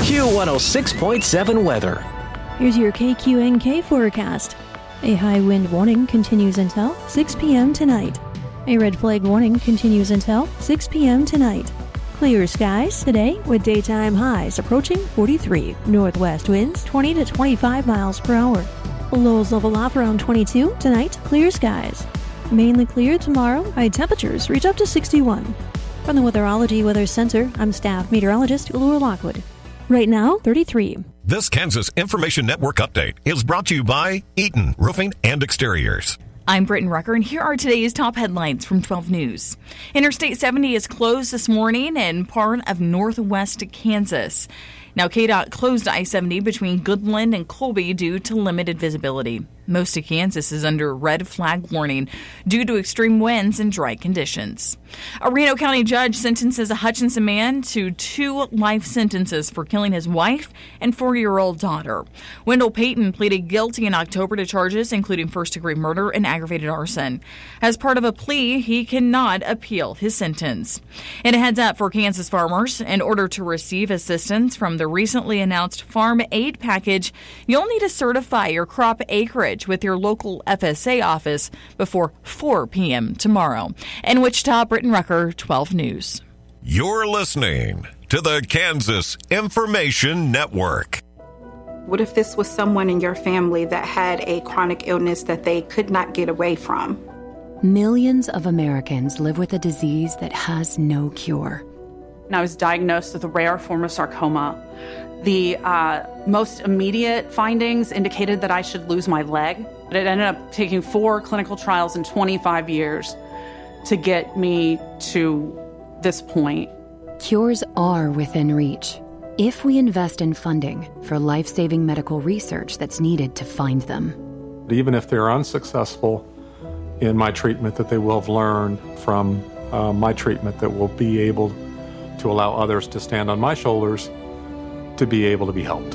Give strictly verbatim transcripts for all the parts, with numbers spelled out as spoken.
Q one oh six point seven weather. Here's your K Q N K forecast. A high wind warning continues until six p.m. tonight. A red flag warning continues until six p.m. tonight. Clear skies today with daytime highs approaching forty-three. Northwest winds twenty to twenty-five miles per hour. Lows level off around twenty-two tonight. Clear skies. Mainly clear tomorrow. High temperatures reach up to sixty-one. From the Weatherology Weather Center, I'm staff meteorologist Laura Lockwood. Right now, thirty-three. This Kansas Information Network update is brought to you by Eaton Roofing and Exteriors. I'm Britton Rucker, and here are today's top headlines from twelve News. Interstate seventy is closed this morning in part of northwest Kansas. Now, K D O T closed I seventy between Goodland and Colby due to limited visibility. Most of Kansas is under red flag warning due to extreme winds and dry conditions. A Reno County judge sentences a Hutchinson man to two life sentences for killing his wife and four-year-old daughter. Wendell Payton pleaded guilty in October to charges including first-degree murder and aggravated arson. As part of a plea, he cannot appeal his sentence. And a heads up for Kansas farmers. In order to receive assistance from the recently announced Farm Aid package, you'll need to certify your crop acreage with your local F S A office before four p.m. tomorrow. In Wichita, Britton Rucker, twelve News. You're listening to the Kansas Information Network. What if this was someone in your family that had a chronic illness that they could not get away from? Millions of Americans live with a disease that has no cure. I was diagnosed with a rare form of sarcoma. The uh, most immediate findings indicated that I should lose my leg. But it ended up taking four clinical trials in twenty-five years to get me to this point. Cures are within reach if we invest in funding for life-saving medical research that's needed to find them. Even if they're unsuccessful in my treatment, that they will have learned from uh, my treatment that will be able to allow others to stand on my shoulders to be able to be helped.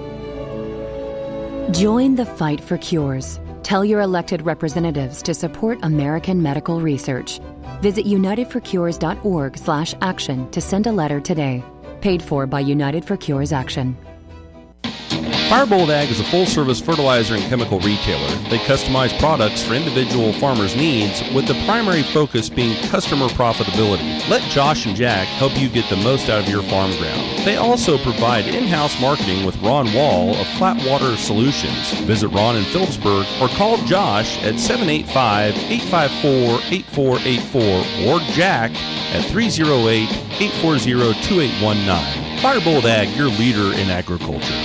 Join the fight for cures. Tell your elected representatives to support American medical research. Visit united for cures dot org slash action to send a letter today. Paid for by United for Cures Action. Firebolt Ag is a full-service fertilizer and chemical retailer. They customize products for individual farmers' needs, with the primary focus being customer profitability. Let Josh and Jack help you get the most out of your farm ground. They also provide in-house marketing with Ron Wall of Flatwater Solutions. Visit Ron in Phillipsburg or call Josh at seven eight five, eight five four, eight four eight four or Jack at three oh eight, eight four zero, two eight one nine. Firebolt Ag, your leader in agriculture.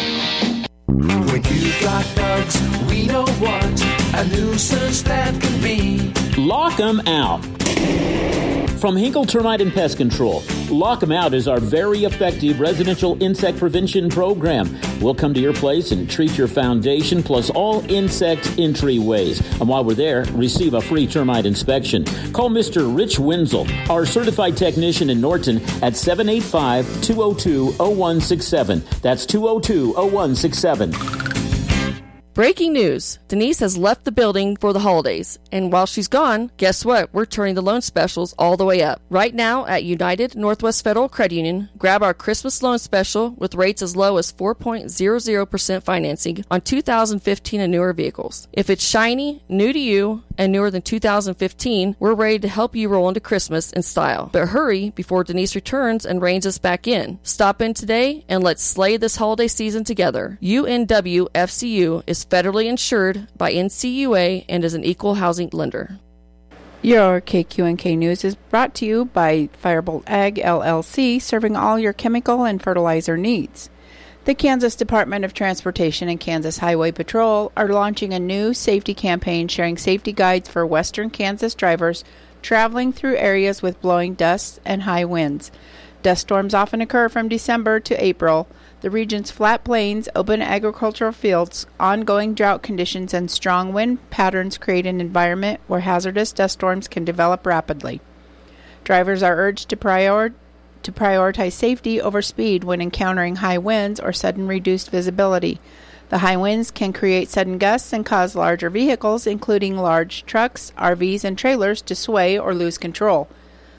When you've got bugs, we know what a nuisance that can be. Lock 'em out. From Hinkle Termite and Pest Control, Lock 'em Out is our very effective residential insect prevention program. We'll come to your place and treat your foundation plus all insect entryways. And while we're there, receive a free termite inspection. Call Mister Rich Wenzel, our certified technician in Norton, at seven eight five, two oh two, oh one six seven. That's two oh two, oh one six seven. Breaking news. Denise has left the building for the holidays. And while she's gone, guess what? We're turning the loan specials all the way up. Right now at United Northwest Federal Credit Union, grab our Christmas loan special with rates as low as four point zero zero percent financing on two thousand fifteen and newer vehicles. If it's shiny, new to you, and newer than two thousand fifteen, we're ready to help you roll into Christmas in style. But hurry before Denise returns and reins us back in. Stop in today and let's slay this holiday season together. U N W F C U is federally insured by N C U A and is an equal housing lender. Your K Q N K News is brought to you by Firebolt Ag L L C, serving all your chemical and fertilizer needs. The Kansas Department of Transportation and Kansas Highway Patrol are launching a new safety campaign sharing safety guides for western Kansas drivers traveling through areas with blowing dust and high winds. Dust storms often occur from December to April. The region's flat plains, open agricultural fields, ongoing drought conditions, and strong wind patterns create an environment where hazardous dust storms can develop rapidly. Drivers are urged to prior- to prioritize safety over speed when encountering high winds or sudden reduced visibility. The high winds can create sudden gusts and cause larger vehicles, including large trucks, R Vs, and trailers, to sway or lose control.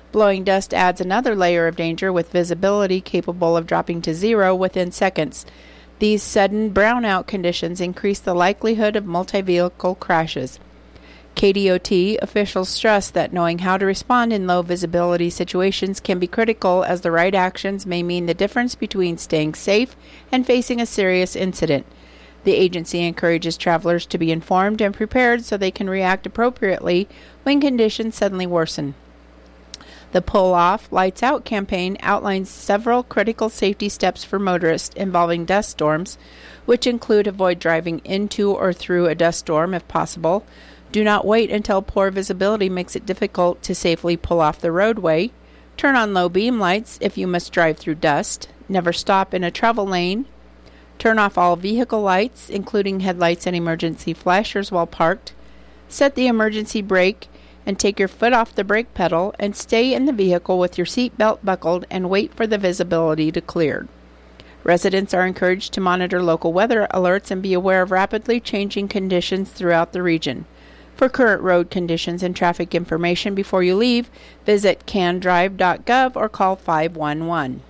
Blowing dust adds another layer of danger with visibility capable of dropping to zero within seconds. These sudden brownout conditions increase the likelihood of multi-vehicle crashes. K D O T officials stress that knowing how to respond in low visibility situations can be critical, as the right actions may mean the difference between staying safe and facing a serious incident. The agency encourages travelers to be informed and prepared so they can react appropriately when conditions suddenly worsen. The Pull Off, Lights Out campaign outlines several critical safety steps for motorists involving dust storms, which include avoid driving into or through a dust storm if possible. Do not wait until poor visibility makes it difficult to safely pull off the roadway. Turn on low beam lights if you must drive through dust. Never stop in a travel lane. Turn off all vehicle lights, including headlights and emergency flashers while parked. Set the emergency brake and take your foot off the brake pedal and stay in the vehicle with your seat belt buckled and wait for the visibility to clear. Residents are encouraged to monitor local weather alerts and be aware of rapidly changing conditions throughout the region. For current road conditions and traffic information before you leave, visit can drive dot gov or call five one one.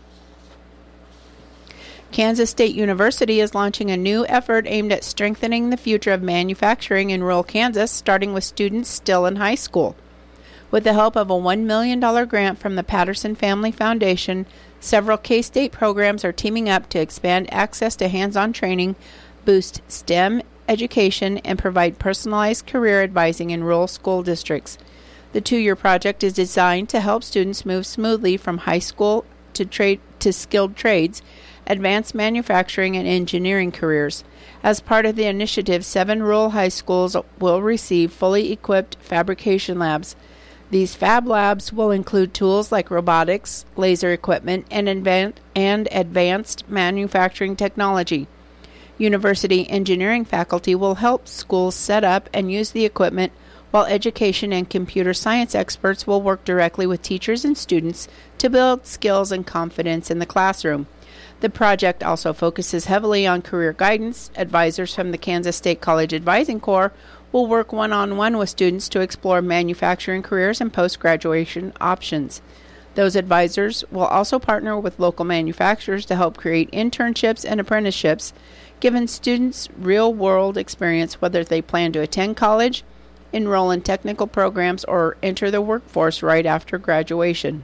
Kansas State University is launching a new effort aimed at strengthening the future of manufacturing in rural Kansas, starting with students still in high school. With the help of a one million dollars grant from the Patterson Family Foundation, several K-State programs are teaming up to expand access to hands-on training, boost STEM education, and provide personalized career advising in rural school districts. The two-year project is designed to help students move smoothly from high school to trade to skilled trades, advanced manufacturing, and engineering careers. As part of the initiative, seven rural high schools will receive fully equipped fabrication labs. These fab labs will include tools like robotics, laser equipment, and, advan- and advanced manufacturing technology. University engineering faculty will help schools set up and use the equipment, while education and computer science experts will work directly with teachers and students to build skills and confidence in the classroom. The project also focuses heavily on career guidance. Advisors from the Kansas State College Advising Corps will work one-on-one with students to explore manufacturing careers and post-graduation options. Those advisors will also partner with local manufacturers to help create internships and apprenticeships, giving students real-world experience whether they plan to attend college, enroll in technical programs, or enter the workforce right after graduation.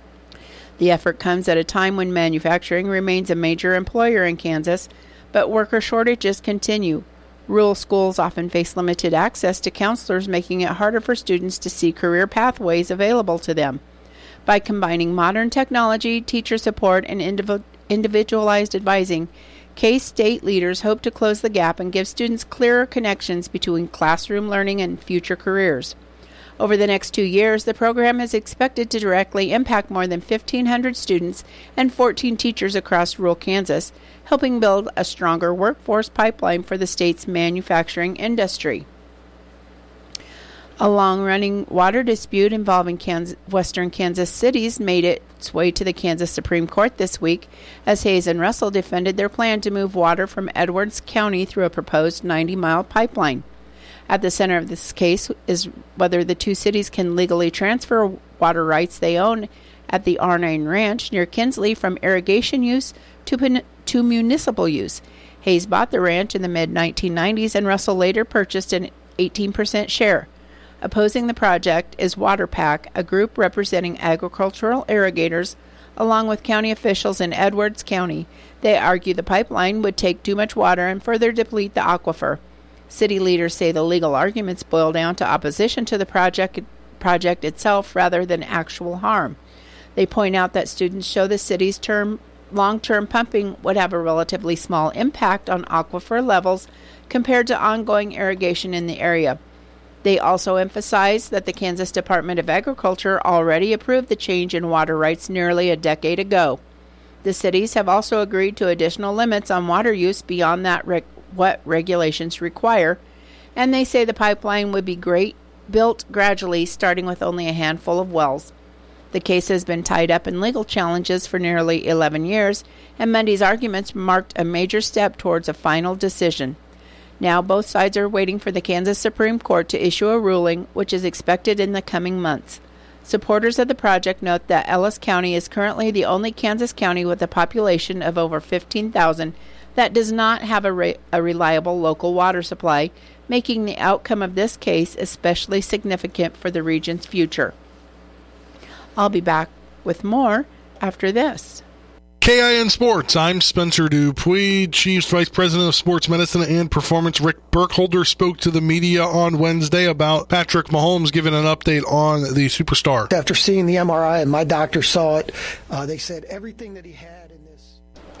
The effort comes at a time when manufacturing remains a major employer in Kansas, but worker shortages continue. Rural schools often face limited access to counselors, making it harder for students to see career pathways available to them. By combining modern technology, teacher support, and indiv- individualized advising, K-State leaders hope to close the gap and give students clearer connections between classroom learning and future careers. Over the next two years, the program is expected to directly impact more than fifteen hundred students and fourteen teachers across rural Kansas, helping build a stronger workforce pipeline for the state's manufacturing industry. A long-running water dispute involving Kansas, western Kansas cities made its way to the Kansas Supreme Court this week, as Hayes and Russell defended their plan to move water from Edwards County through a proposed ninety-mile pipeline. At the center of this case is whether the two cities can legally transfer water rights they own at the R nine Ranch near Kinsley from irrigation use to, to municipal use. Hayes bought the ranch in the mid nineteen nineties, and Russell later purchased an eighteen percent share. Opposing the project is WaterPac, a group representing agricultural irrigators, along with county officials in Edwards County. They argue the pipeline would take too much water and further deplete the aquifer. City leaders say the legal arguments boil down to opposition to the project, project itself rather than actual harm. They point out that students show the city's term, long-term pumping would have a relatively small impact on aquifer levels compared to ongoing irrigation in the area. They also emphasize that the Kansas Department of Agriculture already approved the change in water rights nearly a decade ago. The cities have also agreed to additional limits on water use beyond that reg- what regulations require, and they say the pipeline would be great, built gradually, starting with only a handful of wells. The case has been tied up in legal challenges for nearly eleven years, and Monday's arguments marked a major step towards a final decision. Now both sides are waiting for the Kansas Supreme Court to issue a ruling, which is expected in the coming months. Supporters of the project note that Ellis County is currently the only Kansas county with a population of over fifteen thousand that does not have a, re- a reliable local water supply, making the outcome of this case especially significant for the region's future. I'll be back with more after this. K I N Sports, I'm Spencer Dupuis, Chiefs Vice President of Sports Medicine and Performance. Rick Burkholder spoke to the media on Wednesday about Patrick Mahomes, giving an update on the superstar. After seeing the M R I, and my doctor saw it, uh, they said everything that he had in this.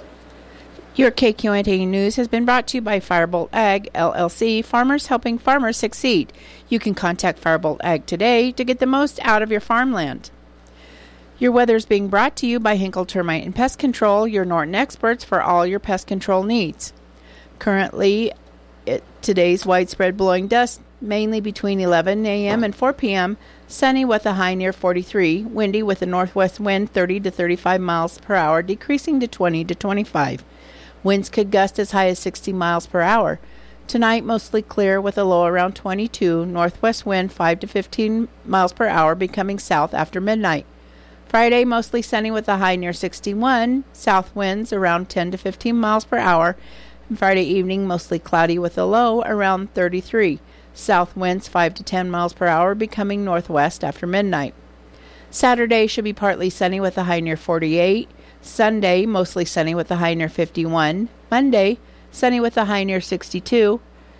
Your K Q N K News has been brought to you by Firebolt Ag, L L C, farmers helping farmers succeed. You can contact Firebolt Ag today to get the most out of your farmland. Your weather is being brought to you by Hinkle Termite and Pest Control, your Norton experts for all your pest control needs. Currently, it, today's widespread blowing dust, mainly between eleven a.m. and four p.m., sunny with a high near forty-three, windy with a northwest wind thirty to thirty-five miles per hour, decreasing to twenty to twenty-five. Winds could gust as high as sixty miles per hour. Tonight, mostly clear with a low around twenty-two, northwest wind five to fifteen miles per hour, becoming south after midnight. Friday, mostly sunny with a high near sixty-one, south winds around ten to fifteen miles per hour. And Friday evening, mostly cloudy with a low around thirty-three, south winds five to ten miles per hour, becoming northwest after midnight. Saturday should be partly sunny with a high near forty-eight. Sunday, mostly sunny with a high near fifty-one. Monday, sunny with a high near sixty-two.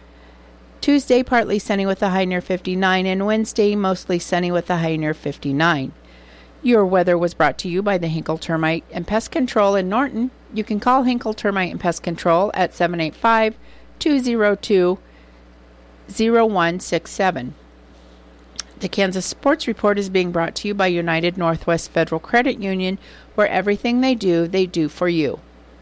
Tuesday, partly sunny with a high near fifty-nine. And Wednesday, mostly sunny with a high near fifty-nine. Your weather was brought to you by the Hinkle Termite and Pest Control in Norton. You can call Hinkle Termite and Pest Control at seven eight five, two zero two, zero one six seven. The Kansas Sports Report is being brought to you by United Northwest Federal Credit Union, where everything they do, they do for you.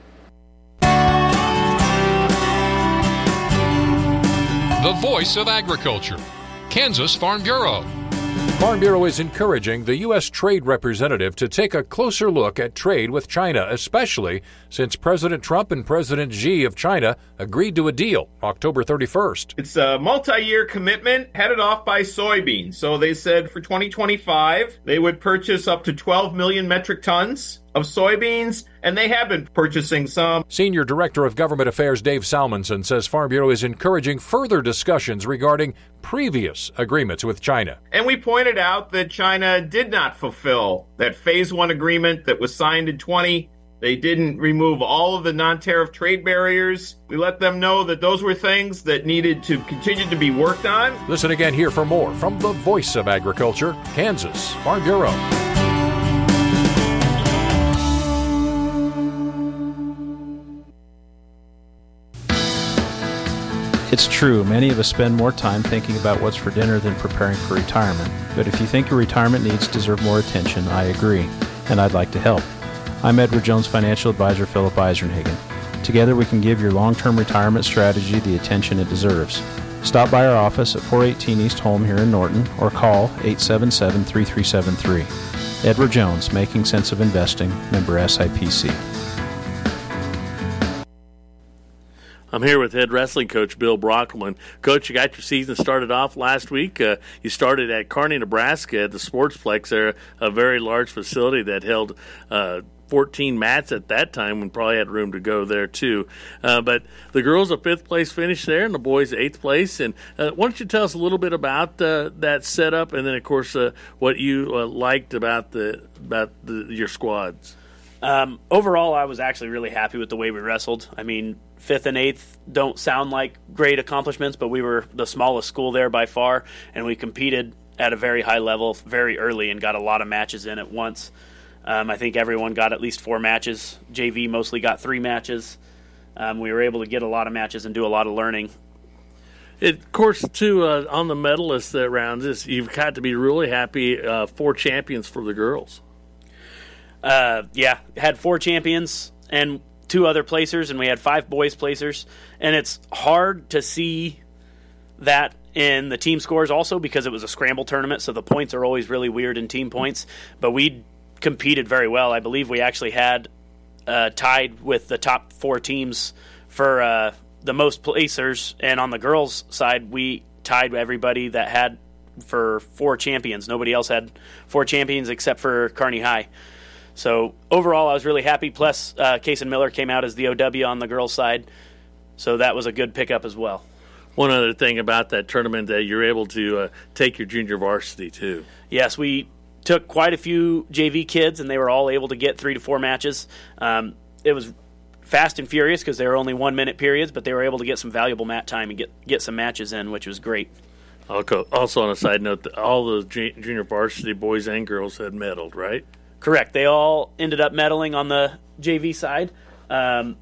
The voice of agriculture, Kansas Farm Bureau. Farm Bureau is encouraging the U S Trade Representative to take a closer look at trade with China, especially since President Trump and President Xi of China agreed to a deal October thirty-first. It's a multi-year commitment headed off by soybeans. So they said for twenty twenty-five, they would purchase up to twelve million metric tons of soybeans, and they have been purchasing some. Senior Director of Government Affairs Dave Salmonson says Farm Bureau is encouraging further discussions regarding previous agreements with China. And we pointed out that China did not fulfill that phase one agreement that was signed in twenty. They didn't remove all of the non-tariff trade barriers. We let them know that those were things that needed to continue to be worked on. Listen again here for more from the voice of agriculture, Kansas Farm Bureau. It's true, many of us spend more time thinking about what's for dinner than preparing for retirement. But if you think your retirement needs deserve more attention, I agree, and I'd like to help. I'm Edward Jones Financial Advisor Philip Eisenhagen. Together we can give your long-term retirement strategy the attention it deserves. Stop by our office at four eighteen East Holm here in Norton or call eight seven seven, three three seven three. Edward Jones, Making Sense of Investing, member S I P C. I'm here with head wrestling coach Bill Brockelman. Coach, you got your season started off last week. Uh, you started at Kearney, Nebraska at the Sportsplex there, a very large facility that held uh, fourteen mats at that time and probably had room to go there too. Uh, but the girls a fifth place finish there and the boys eighth place. And uh, why don't you tell us a little bit about uh, that setup and then, of course, uh, what you uh, liked about the about the, your squads? Um, overall, I was actually really happy with the way we wrestled. I mean, fifth and eighth don't sound like great accomplishments, but we were the smallest school there by far, and we competed at a very high level very early and got a lot of matches in at once. Um, I think everyone got at least four matches. J V mostly got three matches. Um, we were able to get a lot of matches and do a lot of learning. It, of course, too, uh, on the medalist uh, rounds, this, you've got to be really happy, uh, four champions for the girls. Uh, yeah, had four champions and two other placers, and we had five boys placers. And it's hard to see that in the team scores also because it was a scramble tournament, so the points are always really weird in team points. But we competed very well. I believe we actually had uh, tied with the top four teams for uh, the most placers. And on the girls' side, we tied everybody that had for four champions. Nobody else had four champions except for Kearney High. So overall, I was really happy. Plus, uh, Kaysen Miller came out as the O W on the girls' side, so that was a good pickup as well. One other thing about that tournament, that you're able to uh, take your junior varsity too. Yes, we took quite a few J V kids, and they were all able to get three to four matches. Um, it was fast and furious because they were only one-minute periods, but they were able to get some valuable mat time and get, get some matches in, which was great. Also, on a side note, all the junior varsity boys and girls had medaled, right? Correct. They all ended up medaling on the J V side. Um,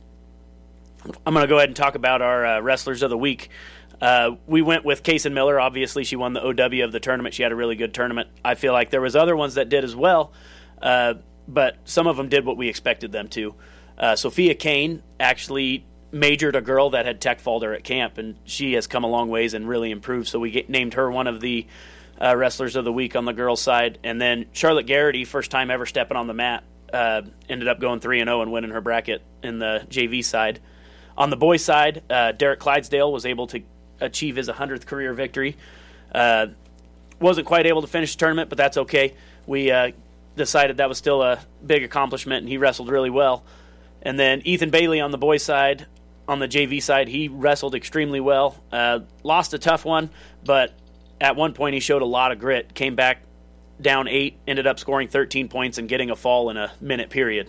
I'm going to go ahead and talk about our uh, wrestlers of the week. Uh, we went with Kaysen Miller. Obviously, she won the O W of the tournament. She had a really good tournament. I feel like there was other ones that did as well, uh, but some of them did what we expected them to. Uh, Sophia Kane actually majored a girl that had tech fauled her at camp, and she has come a long ways and really improved. So we get, named her one of the uh, wrestlers of the week on the girls' side. And then Charlotte Garrity, first time ever stepping on the mat, uh, ended up going three and oh and winning her bracket in the J V side. On the boys' side, uh, Derek Clydesdale was able to achieve his one hundredth career victory. Uh, wasn't quite able to finish the tournament, but that's okay. We uh, decided that was still a big accomplishment, and he wrestled really well. And then Ethan Bailey on the boys' side, on the J V side, he wrestled extremely well. Uh, lost a tough one, but at one point he showed a lot of grit. Came back down eight, ended up scoring thirteen points and getting a fall in a minute period.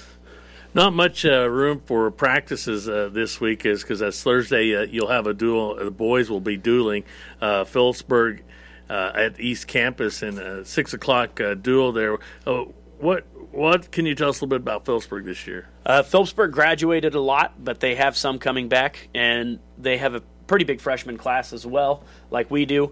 Not much uh, room for practices uh, this week, is because that's Thursday. Uh, you'll have a duel. The boys will be dueling uh, Phillipsburg uh, at East Campus in a six o'clock uh, duel there. Oh, what what can you tell us a little bit about Phillipsburg this year? Uh, Phillipsburg graduated a lot, but they have some coming back, and they have a pretty big freshman class as well, like we do.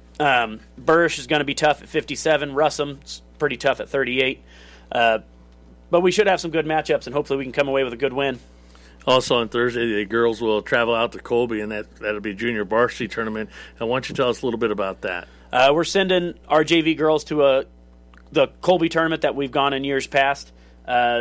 Um, Burrish is going to be tough at fifty-seven. Russum's pretty tough at thirty-eight. Uh, But we should have some good matchups, and hopefully we can come away with a good win. Also on Thursday, the girls will travel out to Colby, and that, that'll be a junior varsity tournament. And why don't you tell us a little bit about that? Uh, we're sending our J V girls to a the Colby tournament that we've gone in years past. Uh,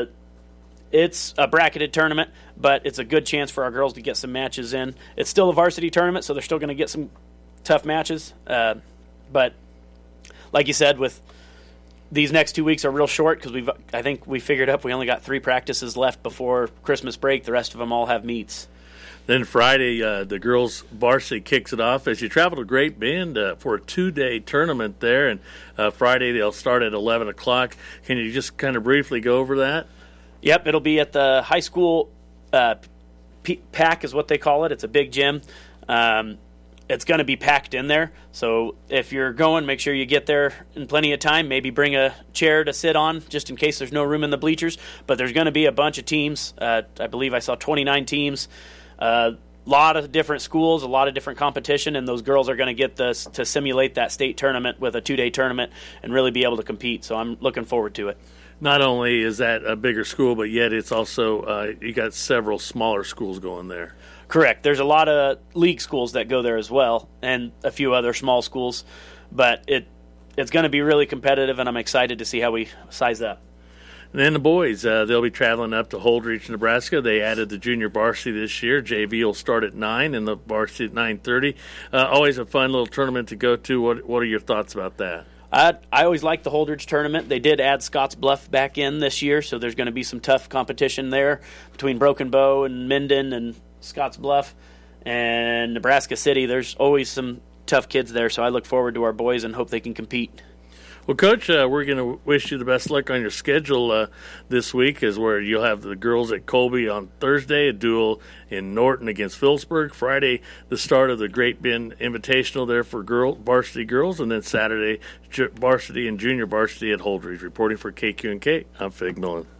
it's a bracketed tournament, but it's a good chance for our girls to get some matches in. It's still a varsity tournament, so they're still going to get some tough matches. Uh, but like you said, with these next two weeks are real short because we've. I think we figured up we only got three practices left before Christmas break. The rest of them all have meets. Then Friday, uh, the girls' varsity kicks it off as you travel to Great Bend uh, for a two-day tournament there. And uh, Friday they'll start at eleven o'clock. Can you just kind of briefly go over that? Yep, it'll be at the high school uh, P- PAC is what they call it. It's a big gym. Um, It's going to be packed in there, so if you're going, make sure you get there in plenty of time. Maybe bring a chair to sit on just in case there's no room in the bleachers. But there's going to be a bunch of teams. Uh, I believe I saw twenty-nine teams, a uh, lot of different schools, a lot of different competition, and those girls are going to get this to simulate that state tournament with a two-day tournament and really be able to compete. So I'm looking forward to it. Not only is that a bigger school, but yet it's also uh, you got several smaller schools going there. Correct. There's a lot of league schools that go there as well, and a few other small schools. But it it's going to be really competitive, and I'm excited to see how we size up. And then the boys, uh, they'll be traveling up to Holdrege, Nebraska. They added the junior varsity this year. J V will start at nine, and the varsity at nine thirty. Uh, always a fun little tournament to go to. What What are your thoughts about that? I I always like the Holdrege tournament. They did add Scotts Bluff back in this year, so there's going to be some tough competition there between Broken Bow and Minden and Scotts Bluff and Nebraska City. There's always some tough kids there, so I look forward to our boys and hope they can compete. Well, Coach, uh, we're going to wish you the best luck on your schedule uh, this week, is where you'll have the girls at Colby on Thursday, a duel in Norton against Phillipsburg. Friday, the start of the Great Bend Invitational there for girl varsity girls, and then Saturday, varsity and junior varsity at Holdrege. Reporting for K Q and K, I'm Fig Millen.